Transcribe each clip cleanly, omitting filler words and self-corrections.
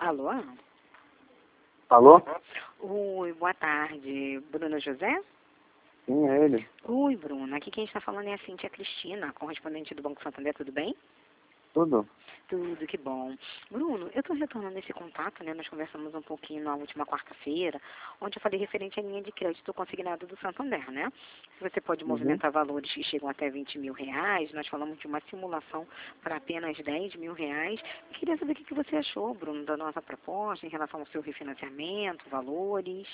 Alô? Alô? Oi, boa tarde. Bruno José? Sim, é ele. Oi, Bruno. Aqui quem está falando é a Cíntia Cristina, correspondente do Banco Santander. Tudo bem? Tudo? Tudo, que bom. Bruno, eu estou retornando esse contato, né? Nós conversamos um pouquinho na última quarta-feira, onde eu falei referente à linha de crédito consignado do Santander, né? Se você pode Uhum. movimentar valores que chegam até R$ 20.000, nós falamos de uma simulação para apenas R$ 10.000. Eu queria saber o que você achou, Bruno, da nossa proposta em relação ao seu refinanciamento, valores.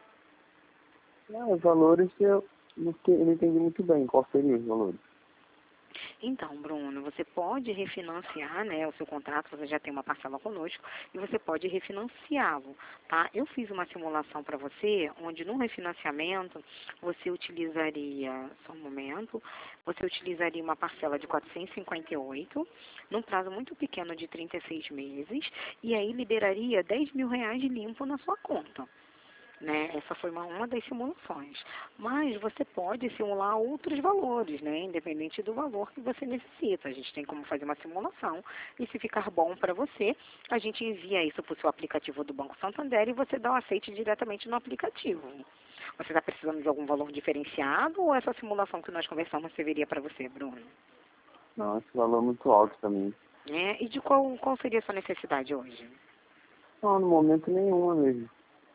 Os valores eu não entendi muito bem. Qual seria os valores? Então, Bruno, você pode refinanciar, né, o seu contrato, você já tem uma parcela conosco, e você pode refinanciá-lo, tá? Eu fiz uma simulação para você, onde no refinanciamento você utilizaria, só um momento, você utilizaria uma parcela de 458, num prazo muito pequeno de 36 meses, e aí liberaria R$ 10.000 limpo na sua conta. Né? Essa foi uma das simulações. Mas você pode simular outros valores, né? Independente do valor que você necessita. A gente tem como fazer uma simulação e se ficar bom para você, a gente envia isso para o seu aplicativo do Banco Santander e você dá o aceite diretamente no aplicativo. Você está precisando de algum valor diferenciado ou essa simulação que nós conversamos serviria para você, Bruno? Não, esse valor é muito alto para mim. E de qual seria a sua necessidade hoje? Não, no momento nenhuma mesmo.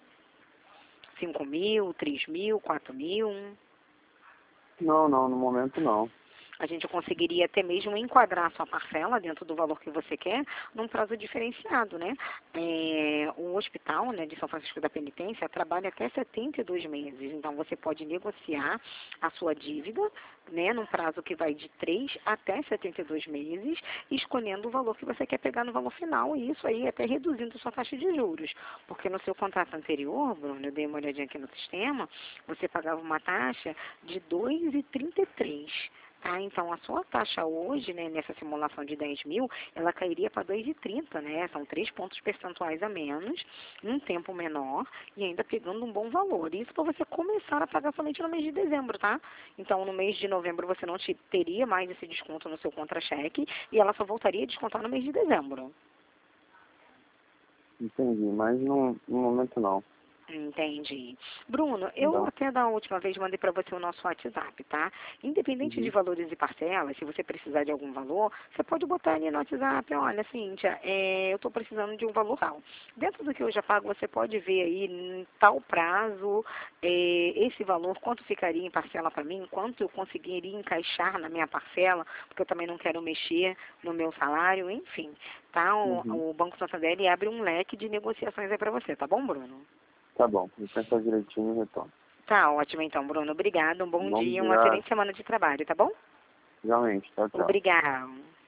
5.000, 3.000, 4.000? Não, no momento não. A gente conseguiria até mesmo enquadrar a sua parcela dentro do valor que você quer, num prazo diferenciado, né? O hospital, né, de São Francisco da Penitência trabalha até 72 meses, então você pode negociar a sua dívida, né, num prazo que vai de 3 até 72 meses, escolhendo o valor que você quer pegar no valor final, e isso aí até reduzindo a sua taxa de juros, porque no seu contrato anterior, Bruno, eu dei uma olhadinha aqui no sistema, você pagava uma taxa de 2,33. Tá, então a sua taxa hoje, né, nessa simulação de 10.000, ela cairia para 2,30, né? São 3 pontos percentuais a menos, num tempo menor e ainda pegando um bom valor. Isso para você começar a pagar somente no mês de dezembro, tá? Então no mês de novembro você não teria mais esse desconto no seu contra-cheque e ela só voltaria a descontar no mês de dezembro. Entendi, mas no momento não. Entendi. Bruno, eu Então, até da última vez mandei para você o nosso WhatsApp, tá? Independente de uhum. valores e parcelas, se você precisar de algum valor, você pode botar ali no WhatsApp, olha, Cíntia, eu estou precisando de um valor tal. Dentro do que eu já pago, você pode ver aí em tal prazo, esse valor, quanto ficaria em parcela para mim, quanto eu conseguiria encaixar na minha parcela, porque eu também não quero mexer no meu salário, enfim, tá? Uhum. O Banco Santander ele abre um leque de negociações aí para você, tá bom, Bruno? Tá bom, vou pensar direitinho e retorno. Tá ótimo então, Bruno. Obrigada, um bom Bom dia, uma dia, excelente semana de trabalho, tá bom? realmente. Tchau, tchau. Obrigada.